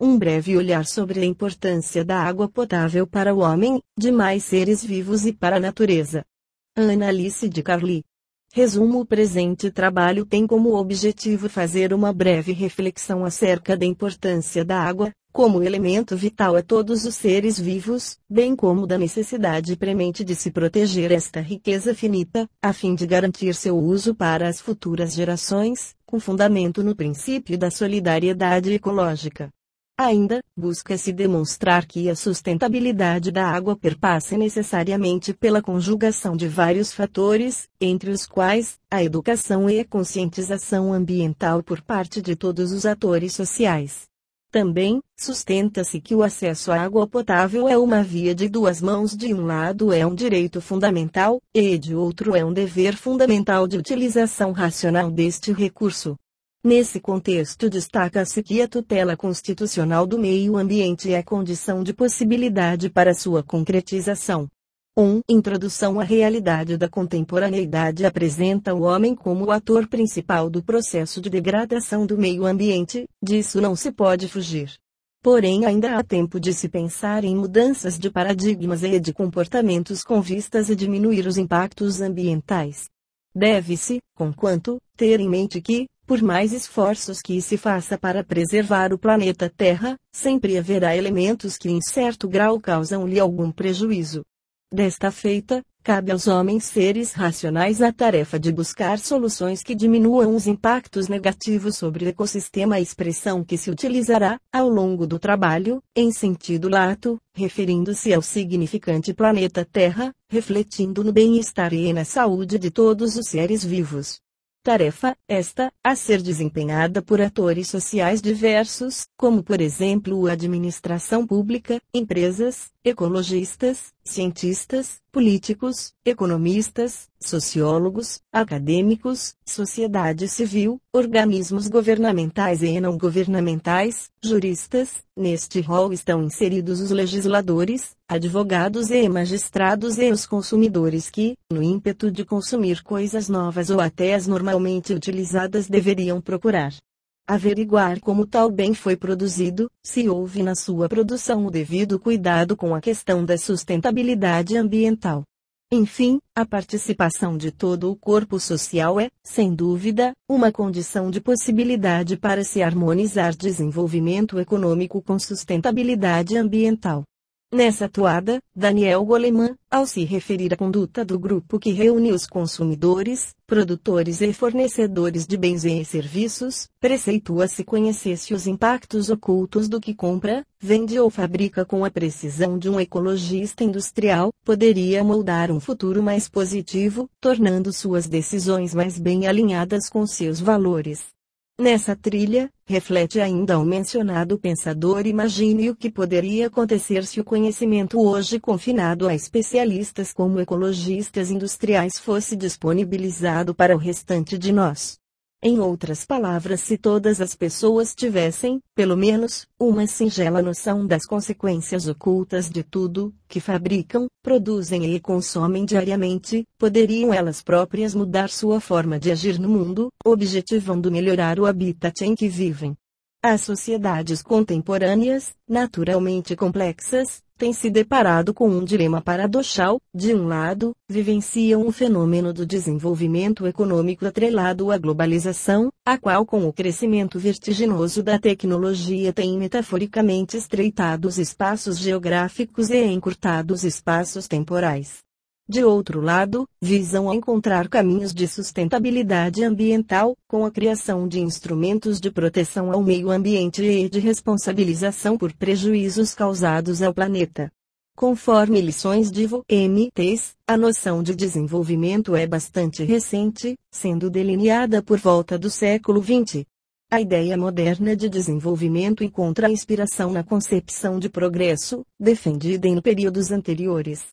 Um breve olhar sobre a importância da água potável para o homem, demais seres vivos e para a natureza. Ana Alice de Carli. Resumo: o presente trabalho tem como objetivo fazer uma breve reflexão acerca da importância da água, como elemento vital a todos os seres vivos, bem como da necessidade premente de se proteger esta riqueza finita, a fim de garantir seu uso para as futuras gerações, com fundamento no princípio da solidariedade ecológica. Ainda, busca-se demonstrar que a sustentabilidade da água perpassa necessariamente pela conjugação de vários fatores, entre os quais, a educação e a conscientização ambiental por parte de todos os atores sociais. Também, sustenta-se que o acesso à água potável é uma via de duas mãos: de um lado é um direito fundamental, e de outro é um dever fundamental de utilização racional deste recurso. Nesse contexto, destaca-se que a tutela constitucional do meio ambiente é condição de possibilidade para sua concretização. Introdução à realidade da contemporaneidade apresenta o homem como o ator principal do processo de degradação do meio ambiente, disso não se pode fugir. Porém, ainda há tempo de se pensar em mudanças de paradigmas e de comportamentos com vistas a diminuir os impactos ambientais. Deve-se, conquanto, ter em mente que, por mais esforços que se faça para preservar o planeta Terra, sempre haverá elementos que em certo grau causam-lhe algum prejuízo. Desta feita, cabe aos homens seres racionais a tarefa de buscar soluções que diminuam os impactos negativos sobre o ecossistema, a expressão que se utilizará, ao longo do trabalho, em sentido lato, referindo-se ao significante planeta Terra, refletindo no bem-estar e na saúde de todos os seres vivos. Tarefa, esta, a ser desempenhada por atores sociais diversos, como por exemplo a administração pública, empresas, ecologistas, cientistas, políticos, economistas, sociólogos, acadêmicos, sociedade civil, organismos governamentais e não governamentais, juristas. Neste rol estão inseridos os legisladores, advogados e magistrados e os consumidores que, no ímpeto de consumir coisas novas ou até as normalmente utilizadas, deveriam procurar averiguar como tal bem foi produzido, se houve na sua produção o devido cuidado com a questão da sustentabilidade ambiental. Enfim, a participação de todo o corpo social é, sem dúvida, uma condição de possibilidade para se harmonizar desenvolvimento econômico com sustentabilidade ambiental. Nessa toada, Daniel Goleman, ao se referir à conduta do grupo que reúne os consumidores, produtores e fornecedores de bens e serviços, preceitua se conhecesse os impactos ocultos do que compra, vende ou fabrica com a precisão de um ecologista industrial, poderia moldar um futuro mais positivo, tornando suas decisões mais bem alinhadas com seus valores. Nessa trilha, reflete ainda o mencionado pensador: imagine o que poderia acontecer se o conhecimento hoje confinado a especialistas como ecologistas industriais fosse disponibilizado para o restante de nós. Em outras palavras, se todas as pessoas tivessem, pelo menos, uma singela noção das consequências ocultas de tudo que fabricam, produzem e consomem diariamente, poderiam elas próprias mudar sua forma de agir no mundo, objetivando melhorar o habitat em que vivem. As sociedades contemporâneas, naturalmente complexas, têm se deparado com um dilema paradoxal: de um lado, vivenciam o fenômeno do desenvolvimento econômico atrelado à globalização, a qual com o crescimento vertiginoso da tecnologia tem metaforicamente estreitado os espaços geográficos e encurtado os espaços temporais. De outro lado, visam encontrar caminhos de sustentabilidade ambiental, com a criação de instrumentos de proteção ao meio ambiente e de responsabilização por prejuízos causados ao planeta. Conforme lições de Ivo M. Teis, a noção de desenvolvimento é bastante recente, sendo delineada por volta do século XX. A ideia moderna de desenvolvimento encontra inspiração na concepção de progresso, defendida em períodos anteriores.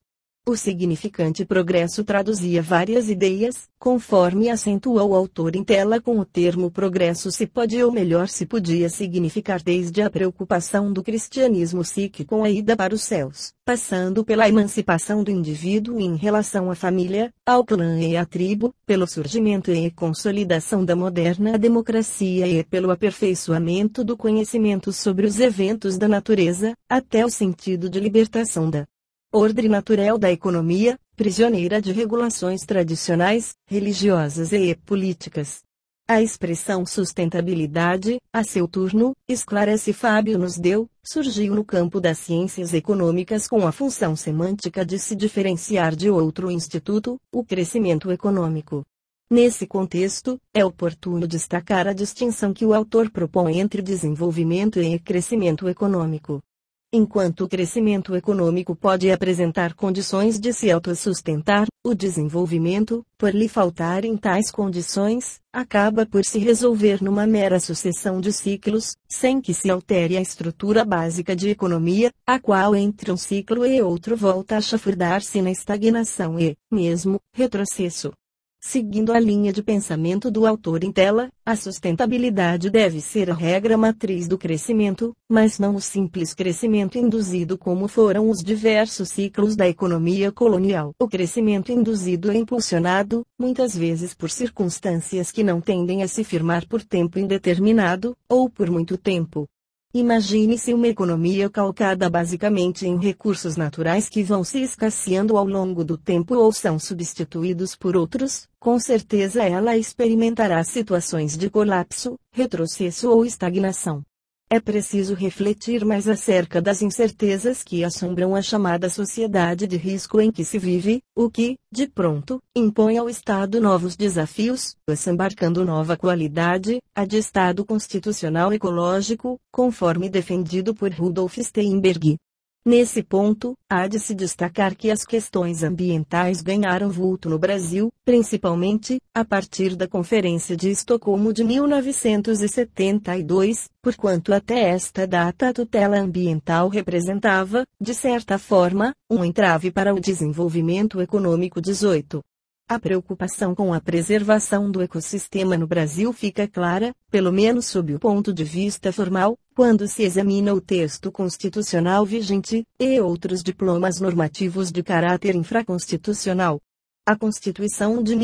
O significante progresso traduzia várias ideias, conforme acentua o autor em tela. Com o termo progresso se pode ou melhor se podia significar desde a preocupação do cristianismo sikh com a ida para os céus, passando pela emancipação do indivíduo em relação à família, ao clã e à tribo, pelo surgimento e consolidação da moderna democracia e pelo aperfeiçoamento do conhecimento sobre os eventos da natureza, até o sentido de libertação da ordem natural da economia, prisioneira de regulações tradicionais, religiosas e políticas. A expressão sustentabilidade, a seu turno, esclarece Fábio nos deu, surgiu no campo das ciências econômicas com a função semântica de se diferenciar de outro instituto, o crescimento econômico. Nesse contexto, é oportuno destacar a distinção que o autor propõe entre desenvolvimento e crescimento econômico. Enquanto o crescimento econômico pode apresentar condições de se autossustentar, o desenvolvimento, por lhe faltarem tais condições, acaba por se resolver numa mera sucessão de ciclos, sem que se altere a estrutura básica de economia, a qual entre um ciclo e outro volta a chafurdar-se na estagnação e, mesmo, retrocesso. Seguindo a linha de pensamento do autor em tela, a sustentabilidade deve ser a regra matriz do crescimento, mas não o simples crescimento induzido como foram os diversos ciclos da economia colonial. O crescimento induzido é impulsionado, muitas vezes por circunstâncias que não tendem a se firmar por tempo indeterminado, ou por muito tempo. Imagine-se uma economia calcada basicamente em recursos naturais que vão se escasseando ao longo do tempo ou são substituídos por outros, com certeza ela experimentará situações de colapso, retrocesso ou estagnação. É preciso refletir mais acerca das incertezas que assombram a chamada sociedade de risco em que se vive, o que, de pronto, impõe ao Estado novos desafios, desembarcando nova qualidade, a de Estado constitucional ecológico, conforme defendido por Rudolf Steinberg. Nesse ponto, há de se destacar que as questões ambientais ganharam vulto no Brasil, principalmente, a partir da Conferência de Estocolmo de 1972, porquanto até esta data a tutela ambiental representava, de certa forma, um entrave para o desenvolvimento econômico. 18. A preocupação com a preservação do ecossistema no Brasil fica clara, pelo menos sob o ponto de vista formal, quando se examina o texto constitucional vigente, e outros diplomas normativos de caráter infraconstitucional. A Constituição de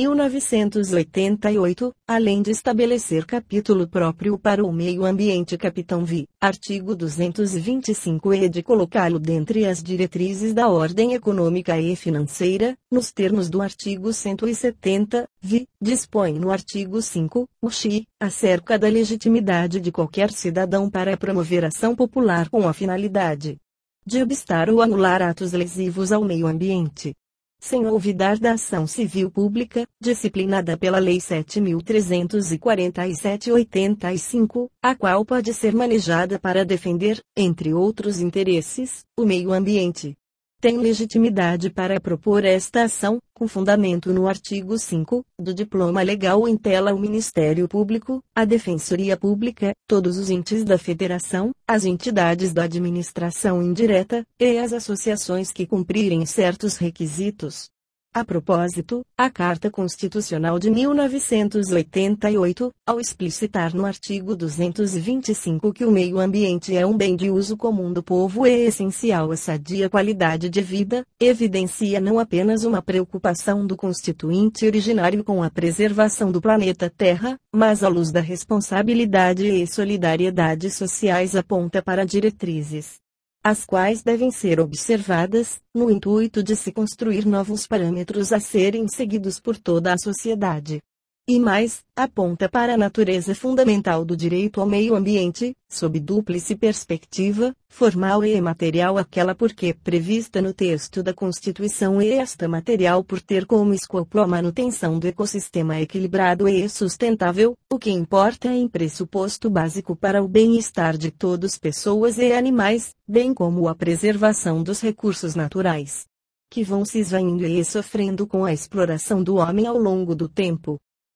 1988, além de estabelecer capítulo próprio para o meio ambiente capitão V, artigo 225 e de colocá-lo dentre as diretrizes da ordem econômica e financeira, nos termos do artigo 170, V, dispõe no artigo 5, o XI, acerca da legitimidade de qualquer cidadão para promover ação popular com a finalidade de obstar ou anular atos lesivos ao meio ambiente, sem olvidar da ação civil pública, disciplinada pela Lei 7.347/85, a qual pode ser manejada para defender, entre outros interesses, o meio ambiente. Tem legitimidade para propor esta ação, com fundamento no artigo 5, do diploma legal em tela o Ministério Público, a Defensoria Pública, todos os entes da Federação, as entidades da administração indireta, e as associações que cumprirem certos requisitos. A propósito, a Carta Constitucional de 1988, ao explicitar no artigo 225 que o meio ambiente é um bem de uso comum do povo e essencial à sadia qualidade de vida, evidencia não apenas uma preocupação do constituinte originário com a preservação do planeta Terra, mas à luz da responsabilidade e solidariedade sociais aponta para diretrizes, as quais devem ser observadas, no intuito de se construir novos parâmetros a serem seguidos por toda a sociedade. E mais, aponta para a natureza fundamental do direito ao meio ambiente, sob dúplice perspectiva, formal e material, aquela porque prevista no texto da Constituição e esta material por ter como escopo a manutenção do ecossistema equilibrado e sustentável, o que importa em pressuposto básico para o bem-estar de todos, pessoas e animais, bem como a preservação dos recursos naturais, que vão se esvaindo e sofrendo com a exploração do homem ao longo do tempo.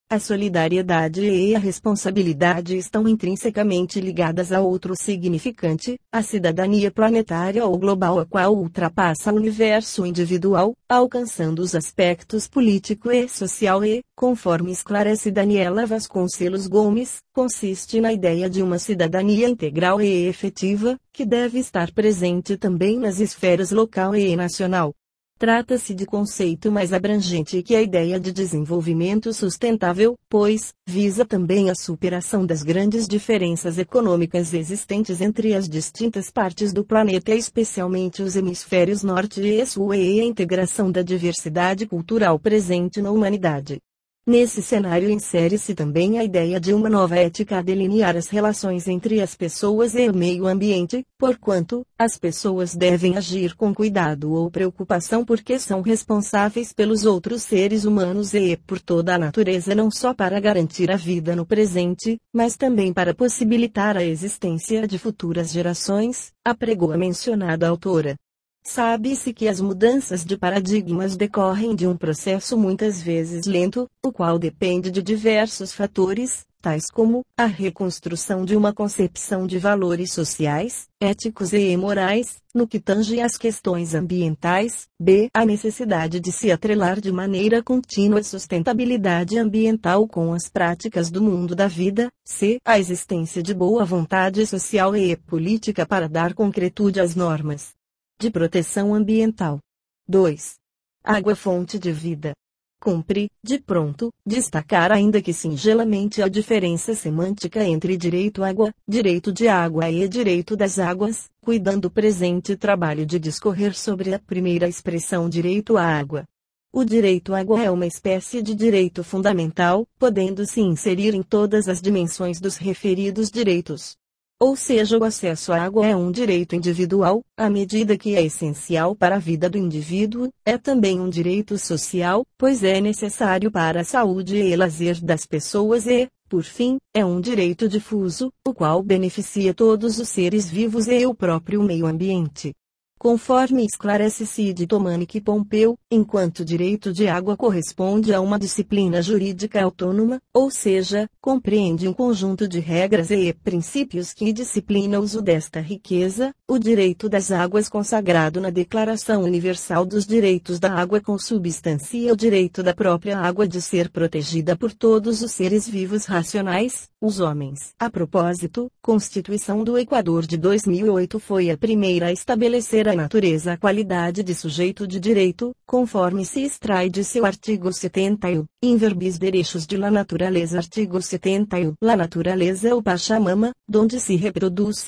A solidariedade e a responsabilidade estão intrinsecamente ligadas a outro significante, a cidadania planetária ou global, a qual ultrapassa o universo individual, alcançando os aspectos político e social e, conforme esclarece Daniela Vasconcelos Gomes, consiste na ideia de uma cidadania integral e efetiva, que deve estar presente também nas esferas local e nacional. Trata-se de conceito mais abrangente que a ideia de desenvolvimento sustentável, pois visa também a superação das grandes diferenças econômicas existentes entre as distintas partes do planeta, especialmente os hemisférios norte e sul, e a integração da diversidade cultural presente na humanidade. Nesse cenário insere-se também a ideia de uma nova ética a delinear as relações entre as pessoas e o meio ambiente, porquanto, as pessoas devem agir com cuidado ou preocupação porque são responsáveis pelos outros seres humanos e por toda a natureza, não só para garantir a vida no presente, mas também para possibilitar a existência de futuras gerações, apregou a mencionada autora. Sabe-se que as mudanças de paradigmas decorrem de um processo muitas vezes lento, o qual depende de diversos fatores, tais como a reconstrução de uma concepção de valores sociais, éticos e morais, no que tange às questões ambientais, a necessidade de se atrelar de maneira contínua a sustentabilidade ambiental com as práticas do mundo da vida, a existência de boa vontade social e política para dar concretude às normas de proteção ambiental. 2. Água, fonte de vida. Cumpre, de pronto, destacar ainda que singelamente a diferença semântica entre direito à água, direito de água e direito das águas, cuidando o presente trabalho de discorrer sobre a primeira expressão, direito à água. O direito à água é uma espécie de direito fundamental, podendo se inserir em todas as dimensões dos referidos direitos. Ou seja, o acesso à água é um direito individual, à medida que é essencial para a vida do indivíduo, é também um direito social, pois é necessário para a saúde e lazer das pessoas e, por fim, é um direito difuso, o qual beneficia todos os seres vivos e o próprio meio ambiente. Conforme esclarece Cide Tomanic Pompeu, enquanto direito de água corresponde a uma disciplina jurídica autônoma, ou seja, compreende um conjunto de regras e princípios que disciplina o uso desta riqueza, o direito das águas consagrado na Declaração Universal dos Direitos da Água consubstancia o direito da própria água de ser protegida por todos os seres vivos racionais, os homens. A propósito, Constituição do Equador de 2008 foi a primeira a estabelecer a natureza a qualidade de sujeito de direito, conforme se extrai de seu artigo 70, in verbis derechos de la naturaleza. Artigo 70, la naturaleza o Pachamama, donde se reproduz,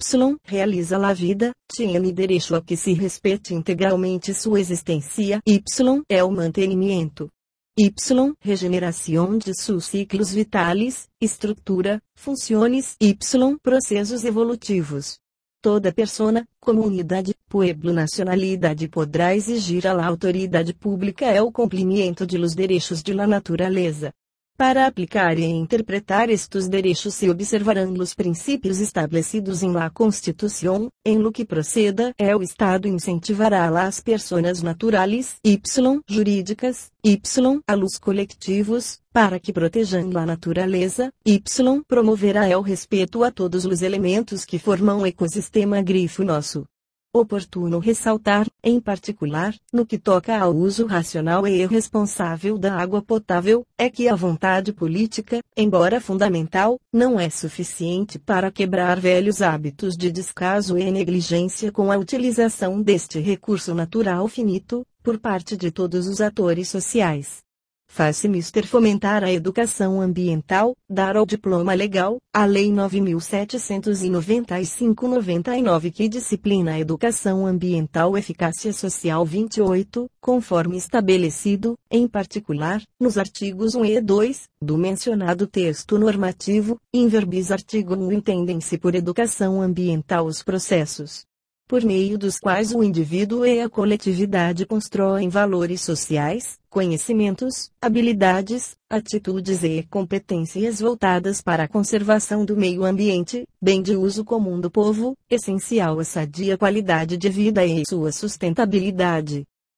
realiza la vida, tiene derecho a que se respeite integralmente sua existência, é o mantenimento. Regeneração de seus ciclos vitales, estrutura, funções, processos evolutivos. Toda persona, comunidade, pueblo, nacionalidade podrá exigir a la autoridade pública el cumprimento de los derechos de la naturaleza. Para aplicar e interpretar estes direitos se observarão os princípios estabelecidos em la Constituição, em lo que proceda, o Estado incentivará a las personas naturales, jurídicas, a los colectivos, para que protejam la naturaleza, promoverá o respeito a todos os elementos que formam o ecossistema grifo nosso. Oportuno ressaltar, em particular, no que toca ao uso racional e responsável da água potável, é que a vontade política, embora fundamental, não é suficiente para quebrar velhos hábitos de descaso e negligência com a utilização deste recurso natural finito, por parte de todos os atores sociais. Faz-se mister fomentar a educação ambiental, dar ao diploma legal, a Lei 9.795/99 que disciplina a educação ambiental eficácia social 28, conforme estabelecido, em particular, nos artigos 1 e 2, do mencionado texto normativo, in verbis artigo 1 entendem-se por educação ambiental os processos por meio dos quais o indivíduo e a coletividade constroem valores sociais, conhecimentos, habilidades, atitudes e competências voltadas para a conservação do meio ambiente, bem de uso comum do povo, essencial à sadia qualidade de vida e sua sustentabilidade.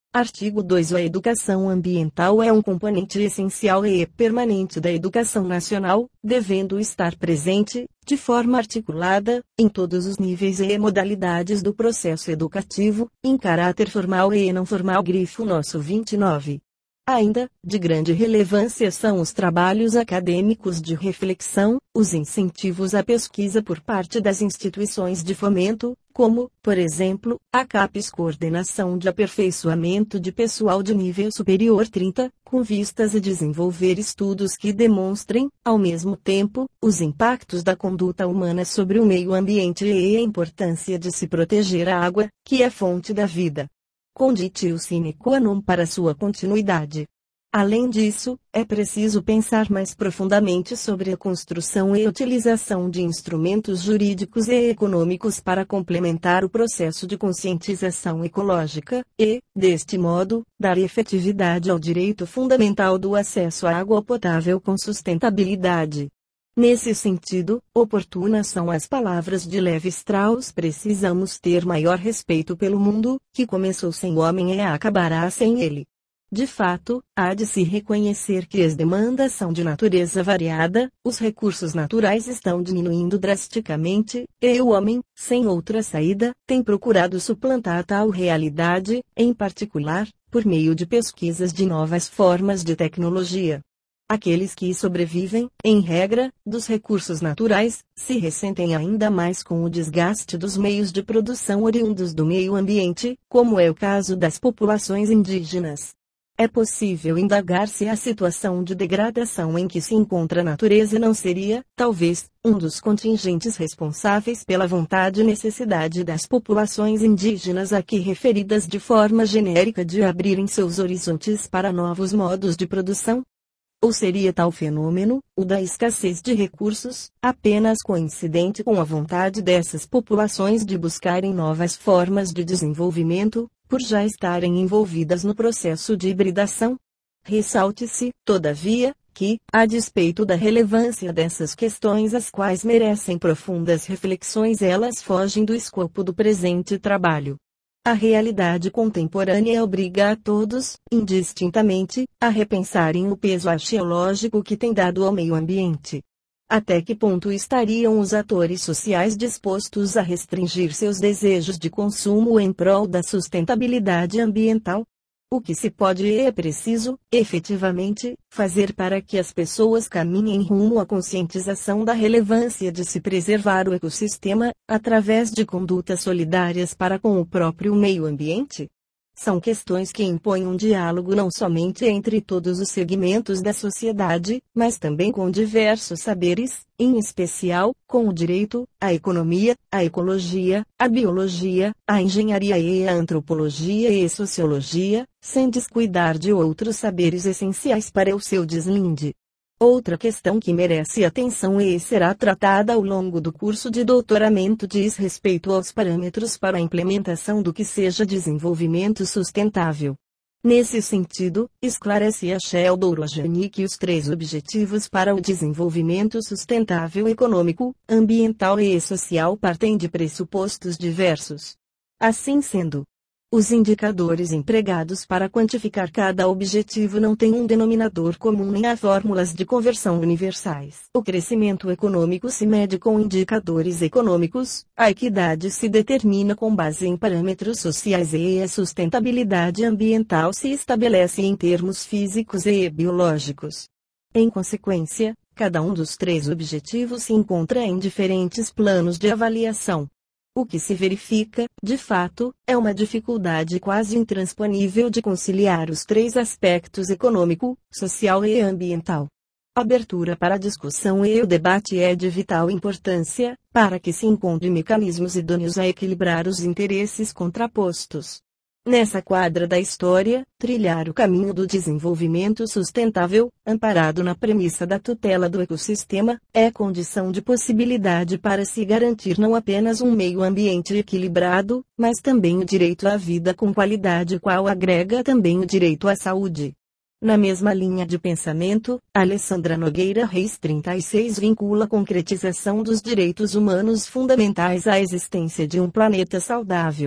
Artigo 2. A educação ambiental é um componente essencial e permanente da educação nacional, devendo estar presente, de forma articulada, em todos os níveis e modalidades do processo educativo, em caráter formal e não formal. Grifo nosso 29. Ainda, de grande relevância são os trabalhos acadêmicos de reflexão, os incentivos à pesquisa por parte das instituições de fomento, como, por exemplo, a CAPES Coordenação de Aperfeiçoamento de Pessoal de Nível Superior 30, com vistas a desenvolver estudos que demonstrem, ao mesmo tempo, os impactos da conduta humana sobre o meio ambiente e a importância de se proteger a água, que é fonte da vida. Conditio sine qua non para sua continuidade. Além disso, é preciso pensar mais profundamente sobre a construção e utilização de instrumentos jurídicos e econômicos para complementar o processo de conscientização ecológica e, deste modo, dar efetividade ao direito fundamental do acesso à água potável com sustentabilidade. Nesse sentido, oportunas são as palavras de Levi Strauss: precisamos ter maior respeito pelo mundo, que começou sem o homem e acabará sem ele. De fato, há de se reconhecer que as demandas são de natureza variada, os recursos naturais estão diminuindo drasticamente, e o homem, sem outra saída, tem procurado suplantar tal realidade, em particular, por meio de pesquisas de novas formas de tecnologia. Aqueles que sobrevivem, em regra, dos recursos naturais, se ressentem ainda mais com o desgaste dos meios de produção oriundos do meio ambiente, como é o caso das populações indígenas. É possível indagar se a situação de degradação em que se encontra a natureza não seria, talvez, um dos contingentes responsáveis pela vontade e necessidade das populações indígenas aqui referidas de forma genérica de abrirem seus horizontes para novos modos de produção. Ou seria tal fenômeno, o da escassez de recursos, apenas coincidente com a vontade dessas populações de buscarem novas formas de desenvolvimento, por já estarem envolvidas no processo de hibridação? Ressalte-se, todavia, que, a despeito da relevância dessas questões às quais merecem profundas reflexões, elas fogem do escopo do presente trabalho. A realidade contemporânea obriga a todos, indistintamente, a repensarem o peso axiológico que tem dado ao meio ambiente. Até que ponto estariam os atores sociais dispostos a restringir seus desejos de consumo em prol da sustentabilidade ambiental? O que se pode e é preciso, efetivamente, fazer para que as pessoas caminhem rumo à conscientização da relevância de se preservar o ecossistema, através de condutas solidárias para com o próprio meio ambiente? São questões que impõem um diálogo não somente entre todos os segmentos da sociedade, mas também com diversos saberes, em especial, com o direito, a economia, a ecologia, a biologia, a engenharia e a antropologia e sociologia, sem descuidar de outros saberes essenciais para o seu deslinde. Outra questão que merece atenção e será tratada ao longo do curso de doutoramento diz respeito aos parâmetros para a implementação do que seja desenvolvimento sustentável. Nesse sentido, esclarece a Sheldon Rojani que os 3 objetivos para o desenvolvimento sustentável econômico, ambiental e social partem de pressupostos diversos. Assim sendo, os indicadores empregados para quantificar cada objetivo não têm um denominador comum nem há fórmulas de conversão universais. O crescimento econômico se mede com indicadores econômicos, a equidade se determina com base em parâmetros sociais e a sustentabilidade ambiental se estabelece em termos físicos e biológicos. Em consequência, cada um dos 3 objetivos se encontra em diferentes planos de avaliação. O que se verifica, de fato, é uma dificuldade quase intransponível de conciliar os 3 aspectos econômico, social e ambiental. A abertura para a discussão e o debate é de vital importância, para que se encontrem mecanismos idôneos a equilibrar os interesses contrapostos. Nessa quadra da história, trilhar o caminho do desenvolvimento sustentável, amparado na premissa da tutela do ecossistema, é condição de possibilidade para se garantir não apenas um meio ambiente equilibrado, mas também o direito à vida com qualidade, qual agrega também o direito à saúde. Na mesma linha de pensamento, Alessandra Nogueira Reis 36 vincula a concretização dos direitos humanos fundamentais à existência de um planeta saudável.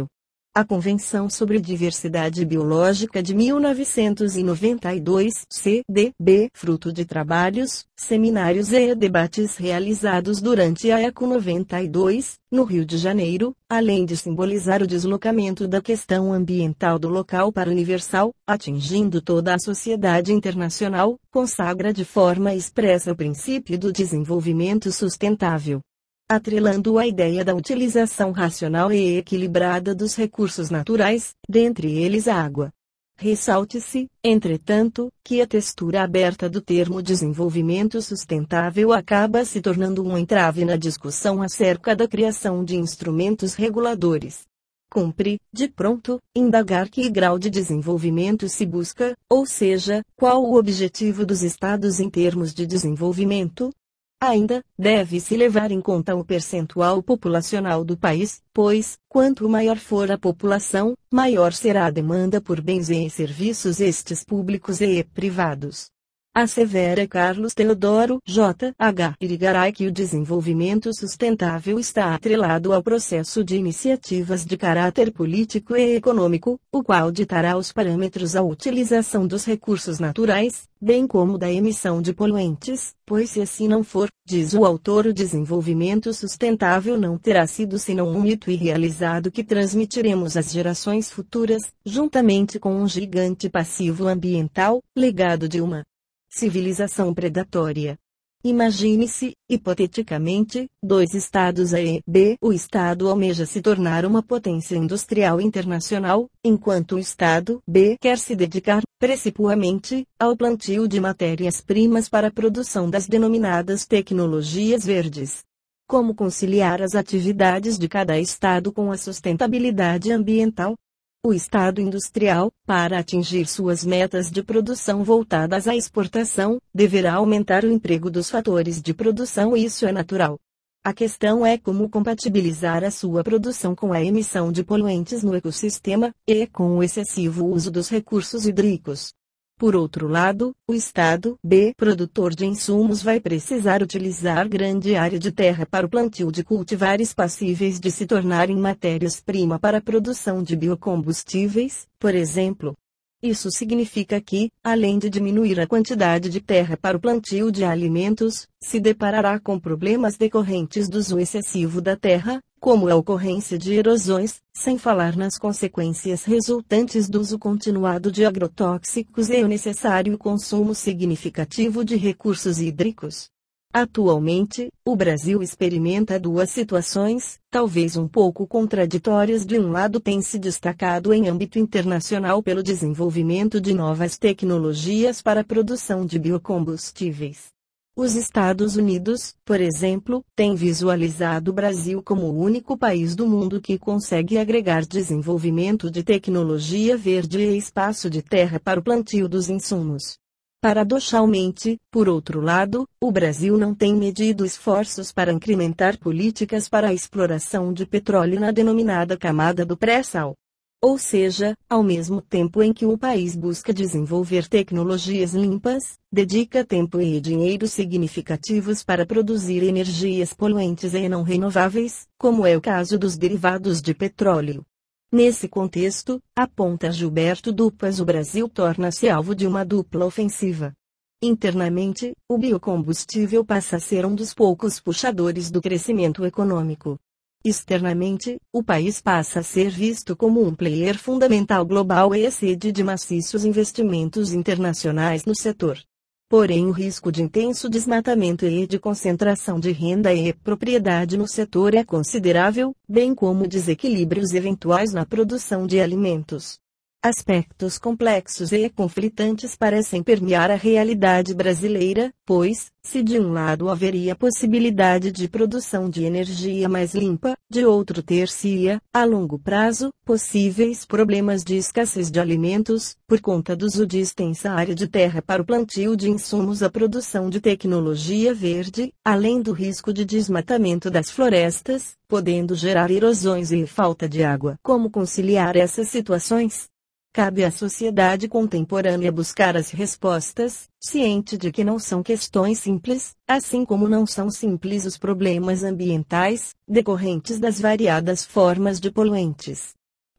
A Convenção sobre Diversidade Biológica de 1992, CDB, fruto de trabalhos, seminários e debates realizados durante a ECO 92, no Rio de Janeiro, além de simbolizar o deslocamento da questão ambiental do local para o universal, atingindo toda a sociedade internacional, consagra de forma expressa o princípio do desenvolvimento sustentável, atrelando a ideia da utilização racional e equilibrada dos recursos naturais, dentre eles a água. Ressalte-se, entretanto, que a textura aberta do termo desenvolvimento sustentável acaba se tornando um entrave na discussão acerca da criação de instrumentos reguladores. Cumpre, de pronto, indagar que grau de desenvolvimento se busca, ou seja, qual o objetivo dos estados em termos de desenvolvimento. Ainda, deve-se levar em conta o percentual populacional do país, pois, quanto maior for a população, maior será a demanda por bens e serviços estes públicos e privados. Assevera Carlos Teodoro J.H. Irigaray que o desenvolvimento sustentável está atrelado ao processo de iniciativas de caráter político e econômico, o qual ditará os parâmetros à utilização dos recursos naturais, bem como da emissão de poluentes, pois se assim não for, diz o autor, o desenvolvimento sustentável não terá sido senão um mito irrealizado que transmitiremos às gerações futuras, juntamente com um gigante passivo ambiental, legado de uma civilização predatória. Imagine-se, hipoteticamente, dois estados A e B. O estado almeja se tornar uma potência industrial internacional, enquanto o estado B quer se dedicar, precipuamente, ao plantio de matérias-primas para a produção das denominadas tecnologias verdes. Como conciliar as atividades de cada estado com a sustentabilidade ambiental? O estado industrial, para atingir suas metas de produção voltadas à exportação, deverá aumentar o emprego dos fatores de produção, e isso é natural. A questão é como compatibilizar a sua produção com a emissão de poluentes no ecossistema, e com o excessivo uso dos recursos hídricos. Por outro lado, o estado B, produtor de insumos, vai precisar utilizar grande área de terra para o plantio de cultivares passíveis de se tornarem matérias-prima para a produção de biocombustíveis, por exemplo. Isso significa que, além de diminuir a quantidade de terra para o plantio de alimentos, se deparará com problemas decorrentes do uso excessivo da terra, como a ocorrência de erosões, sem falar nas consequências resultantes do uso continuado de agrotóxicos e o necessário consumo significativo de recursos hídricos. Atualmente, o Brasil experimenta duas situações, talvez um pouco contraditórias. De um lado, tem se destacado em âmbito internacional pelo desenvolvimento de novas tecnologias para a produção de biocombustíveis. Os Estados Unidos, por exemplo, têm visualizado o Brasil como o único país do mundo que consegue agregar desenvolvimento de tecnologia verde e espaço de terra para o plantio dos insumos. Paradoxalmente, por outro lado, o Brasil não tem medido esforços para incrementar políticas para a exploração de petróleo na denominada camada do pré-sal. Ou seja, ao mesmo tempo em que o país busca desenvolver tecnologias limpas, dedica tempo e dinheiro significativos para produzir energias poluentes e não renováveis, como é o caso dos derivados de petróleo. Nesse contexto, aponta Gilberto Dupas, o Brasil torna-se alvo de uma dupla ofensiva. Internamente, o biocombustível passa a ser um dos poucos puxadores do crescimento econômico. Externamente, o país passa a ser visto como um player fundamental global e sede de maciços investimentos internacionais no setor. Porém, o risco de intenso desmatamento e de concentração de renda e propriedade no setor é considerável, bem como desequilíbrios eventuais na produção de alimentos. Aspectos complexos e conflitantes parecem permear a realidade brasileira, pois, se de um lado haveria possibilidade de produção de energia mais limpa, de outro ter-se-ia, a longo prazo, possíveis problemas de escassez de alimentos, por conta do uso de extensa área de terra para o plantio de insumos à produção de tecnologia verde, além do risco de desmatamento das florestas, podendo gerar erosões e falta de água. Como conciliar essas situações? Cabe à sociedade contemporânea buscar as respostas, ciente de que não são questões simples, assim como não são simples os problemas ambientais, decorrentes das variadas formas de poluentes.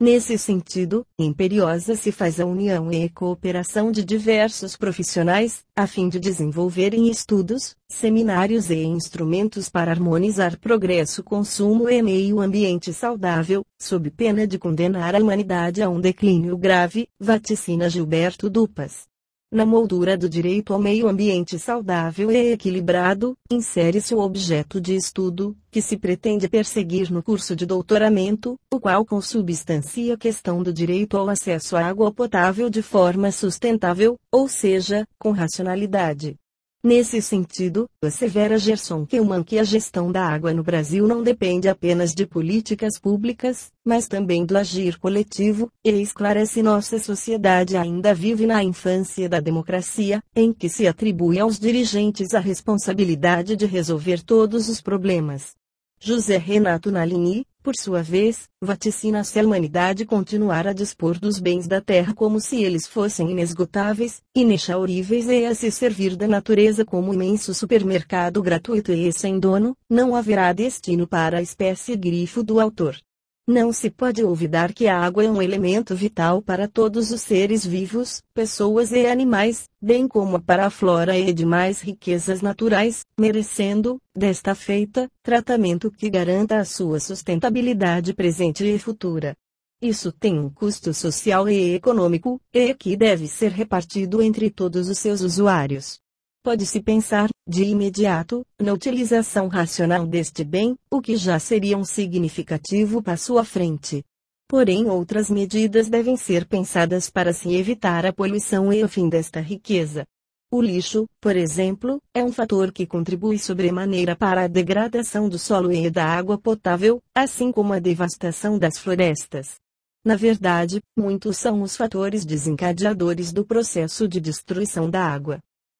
Nesse sentido, imperiosa se faz a união e cooperação de diversos profissionais, a fim de desenvolverem estudos, seminários e instrumentos para harmonizar progresso, consumo e meio ambiente saudável, sob pena de condenar a humanidade a um declínio grave, vaticina Gilberto Dupas. Na moldura do direito ao meio ambiente saudável e equilibrado, insere-se o objeto de estudo, que se pretende perseguir no curso de doutoramento, o qual consubstancia a questão do direito ao acesso à água potável de forma sustentável, ou seja, com racionalidade. Nesse sentido, assevera Gerson Killmann que a gestão da água no Brasil não depende apenas de políticas públicas, mas também do agir coletivo, e esclarece: nossa sociedade ainda vive na infância da democracia, em que se atribui aos dirigentes a responsabilidade de resolver todos os problemas. José Renato Nalini, por sua vez, vaticina se a humanidade continuar a dispor dos bens da terra como se eles fossem inesgotáveis, inexauríveis e a se servir da natureza como imenso supermercado gratuito e sem dono, não haverá destino para a espécie. Grifo do autor. Não se pode olvidar que a água é um elemento vital para todos os seres vivos, pessoas e animais, bem como para a flora e demais riquezas naturais, merecendo, desta feita, tratamento que garanta a sua sustentabilidade presente e futura. Isso tem um custo social e econômico, e que deve ser repartido entre todos os seus usuários. Pode-se pensar, de imediato, na utilização racional deste bem, o que já seria um significativo passo à frente. Porém, outras medidas devem ser pensadas para se evitar a poluição e o fim desta riqueza. O lixo, por exemplo, é um fator que contribui sobremaneira para a degradação do solo e da água potável, assim como a devastação das florestas. Na verdade, muitos são os fatores desencadeadores do processo de destruição da água.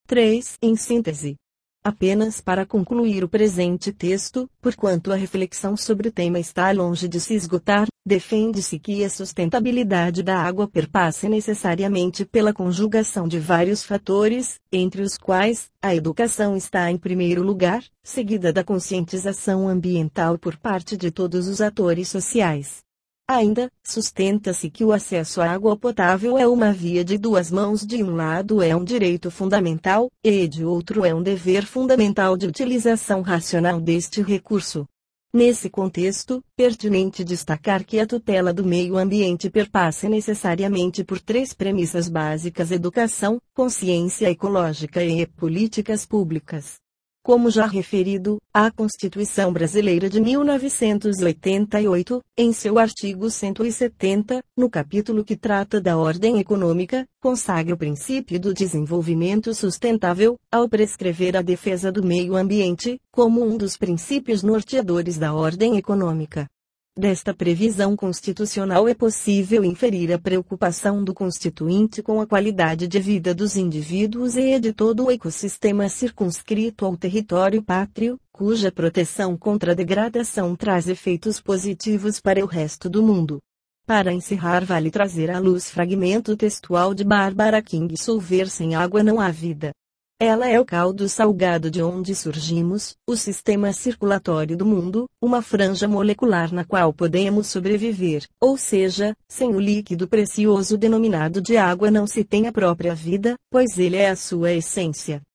3. Em síntese. Apenas para concluir o presente texto, porquanto a reflexão sobre o tema está longe de se esgotar, defende-se que a sustentabilidade da água perpasse necessariamente pela conjugação de vários fatores, entre os quais, a educação está em primeiro lugar, seguida da conscientização ambiental por parte de todos os atores sociais. Ainda, sustenta-se que o acesso à água potável é uma via de duas mãos: de um lado é um direito fundamental, e de outro é um dever fundamental de utilização racional deste recurso. Nesse contexto, pertinente destacar que a tutela do meio ambiente perpassa necessariamente por três premissas básicas: educação, consciência ecológica e políticas públicas. Como já referido, a Constituição Brasileira de 1988, em seu artigo 170, no capítulo que trata da ordem econômica, consagra o princípio do desenvolvimento sustentável, ao prescrever a defesa do meio ambiente, como um dos princípios norteadores da ordem econômica. Desta previsão constitucional é possível inferir a preocupação do Constituinte com a qualidade de vida dos indivíduos e de todo o ecossistema circunscrito ao território pátrio, cuja proteção contra a degradação traz efeitos positivos para o resto do mundo. Para encerrar, vale trazer à luz fragmento textual de Barbara King: solver sem água não há vida. Ela é o caldo salgado de onde surgimos, o sistema circulatório do mundo, uma franja molecular na qual podemos sobreviver, ou seja, sem o líquido precioso denominado de água não se tem a própria vida, pois ele é a sua essência.